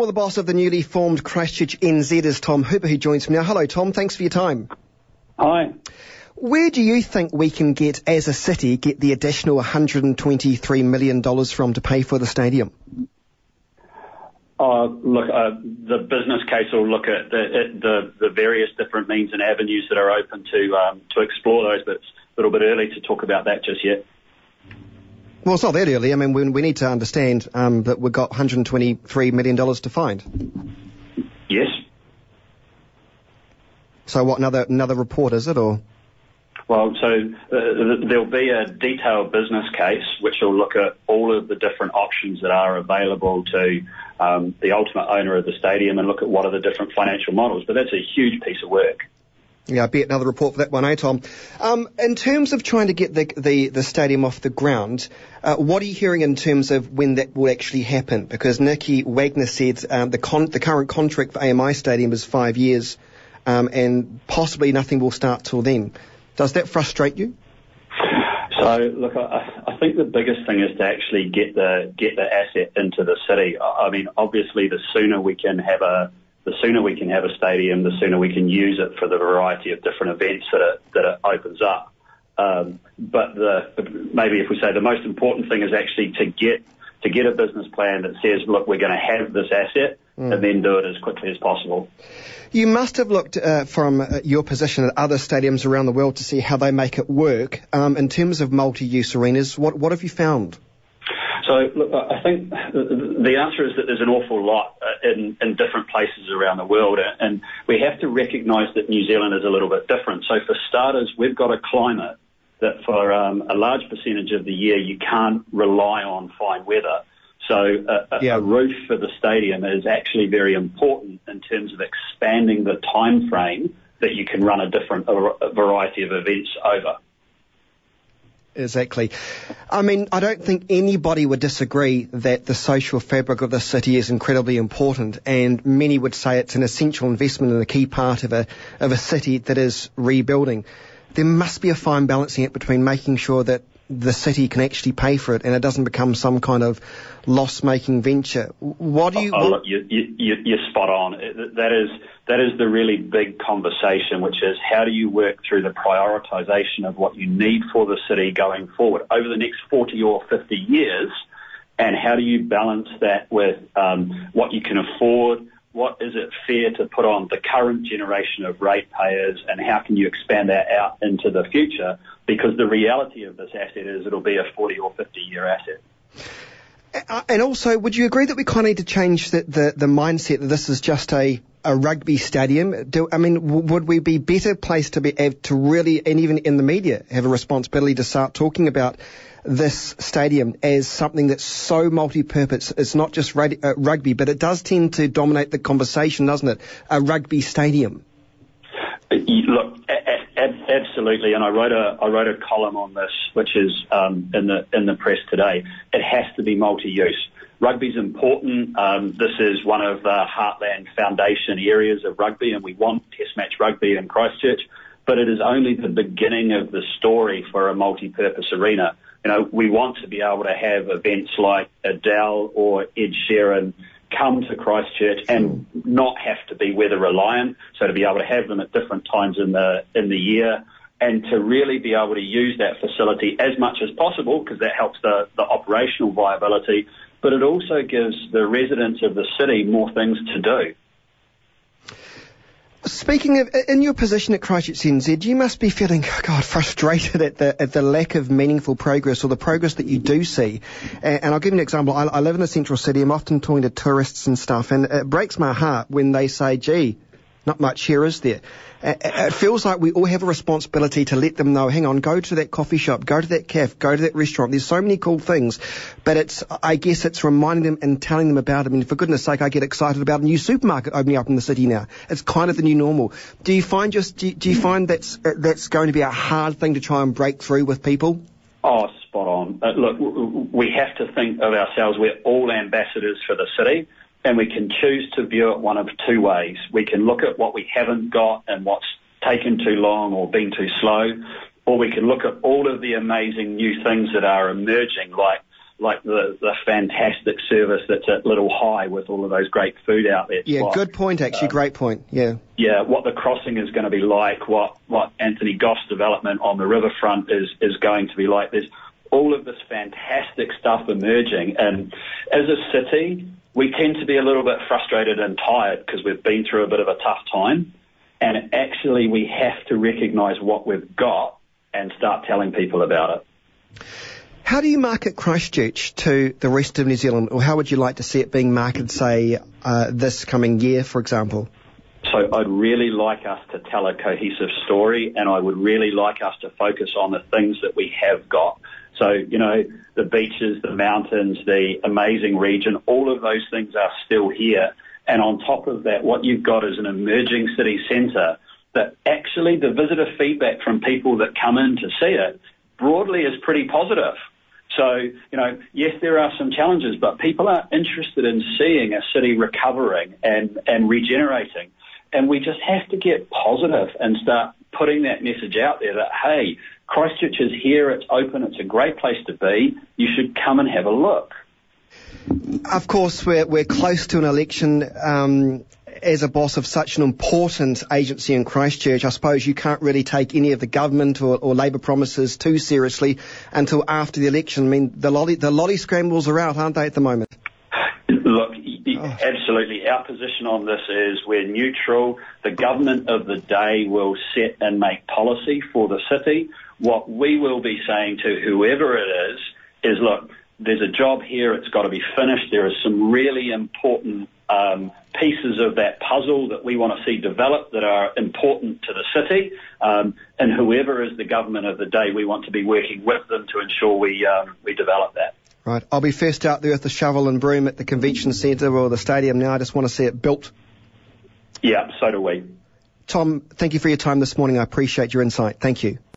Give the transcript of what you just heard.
Well, the boss of the newly formed Christchurch NZ is Tom Hooper, who joins me now. Hello, Tom. Thanks for your time. Hi. Where do you think we can get, as a city, get the additional $123 million from to pay for the stadium? The business case will look at the various different means and avenues that are open to explore those, but it's a little bit early to talk about that just yet. Well, it's not that early. I mean, we need to understand that we've got $123 million to find. Yes. So what, another report, is it, or...? Well, so there'll be a detailed business case which will look at all of the different options that are available to the ultimate owner of the stadium and look at what are the different financial models. But that's a huge piece of work. Yeah, I bet another report for that one, Tom? In terms of trying to get the stadium off the ground, what are you hearing in terms of when that will actually happen? Because Nicky Wagner said the current contract for AMI Stadium is 5 years, and possibly nothing will start till then. Does that frustrate you? So, look, I think the biggest thing is to actually get the asset into the city. I mean, obviously, the sooner we can have a stadium, the sooner we can use it for the variety of different events that it opens up. But maybe if we say the most important thing is actually to get a business plan that says, look, we're going to have this asset, and then do it as quickly as possible. You must have looked from your position at other stadiums around the world to see how they make it work. In terms of multi-use arenas, what have you found? So, look, I think the answer is that there's an awful lot in different places around the world, and we have to recognise that New Zealand is a little bit different. So, for starters, we've got a climate that for a large percentage of the year you can't rely on fine weather. So a roof for the stadium is actually very important in terms of expanding the time frame that you can run a variety of events over. Exactly. I mean, I don't think anybody would disagree that the social fabric of the city is incredibly important, and many would say it's an essential investment and a key part of a city that is rebuilding. There must be a fine balancing it between making sure that the city can actually pay for it and it doesn't become some kind of loss-making venture. What do you... Look, you're spot on. That is the really big conversation, which is how do you work through the prioritisation of what you need for the city going forward over the next 40 or 50 years, and how do you balance that with what you can afford, what is it fair to put on the current generation of ratepayers, and how can you expand that out into the future? Because the reality of this asset is it'll be a 40 or 50-year asset. And also, would you agree that we kind of need to change the mindset that this is just a rugby stadium? Would we be better placed to really, and even in the media, have a responsibility to start talking about this stadium as something that's so multi-purpose? It's not just rugby, but it does tend to dominate the conversation, doesn't it? A rugby stadium. Look, absolutely, and I wrote a column on this, which is in the press today. It has to be multi-use. Rugby's important. This is one of the Heartland Foundation areas of rugby, and we want Test match rugby in Christchurch. But it is only the beginning of the story for a multi-purpose arena. You know, we want to be able to have events like Adele or Ed Sheeran come to Christchurch and not have to be weather reliant, so to be able to have them at different times in the year, and to really be able to use that facility as much as possible, because that helps the operational viability, but it also gives the residents of the city more things to do. Speaking of, in your position at Christchurch NZ, you must be feeling, frustrated at the lack of meaningful progress, or the progress that you do see. And I'll give you an example. I live in the central city. I'm often talking to tourists and stuff, and it breaks my heart when they say, gee, not much here, is there? It feels like we all have a responsibility to let them know, hang on, go to that coffee shop, go to that cafe, go to that restaurant. There's so many cool things, but I guess it's reminding them and telling them about it. I mean, for goodness sake, I get excited about a new supermarket opening up in the city now. It's kind of the new normal. Do you find that's going to be a hard thing to try and break through with people? Oh, spot on. Look, we have to think of ourselves, we're all ambassadors for the city. And we can choose to view it one of two ways. We can look at what we haven't got and what's taken too long or been too slow, or we can look at all of the amazing new things that are emerging, like like the fantastic service that's at Little High with all of those great food outlets. Yeah, good point, actually. Great point. Yeah. Yeah, what the crossing is going to be like, what Anthony Goss development on the riverfront is going to be like. There's all of this fantastic stuff emerging, and as a city, we tend to be a little bit frustrated and tired because we've been through a bit of a tough time, and actually we have to recognise what we've got and start telling people about it. How do you market Christchurch to the rest of New Zealand, or how would you like to see it being marketed, say, this coming year, for example? So I'd really like us to tell a cohesive story, and I would really like us to focus on the things that we have got. So, you know, the beaches, the mountains, the amazing region, all of those things are still here. And on top of that, what you've got is an emerging city centre that actually the visitor feedback from people that come in to see it broadly is pretty positive. So, you know, yes, there are some challenges, but people are interested in seeing a city recovering and regenerating. And we just have to get positive and start putting that message out there that, hey, Christchurch is here, it's open, it's a great place to be, you should come and have a look. Of course, we're close to an election. As a boss of such an important agency in Christchurch, I suppose you can't really take any of the government or Labour promises too seriously until after the election. I mean, the lolly scrambles are out, aren't they, at the moment? Look, absolutely. Our position on this is we're neutral. The government of the day will set and make policy for the city. What we will be saying to whoever it is, look, there's a job here, it's got to be finished. There are some really important pieces of that puzzle that we want to see developed that are important to the city. And whoever is the government of the day, we want to be working with them to ensure we develop that. Right. I'll be first out there with the shovel and broom at the convention centre or the stadium now. I just want to see it built. Yeah, so do we. Tom, thank you for your time this morning. I appreciate your insight. Thank you.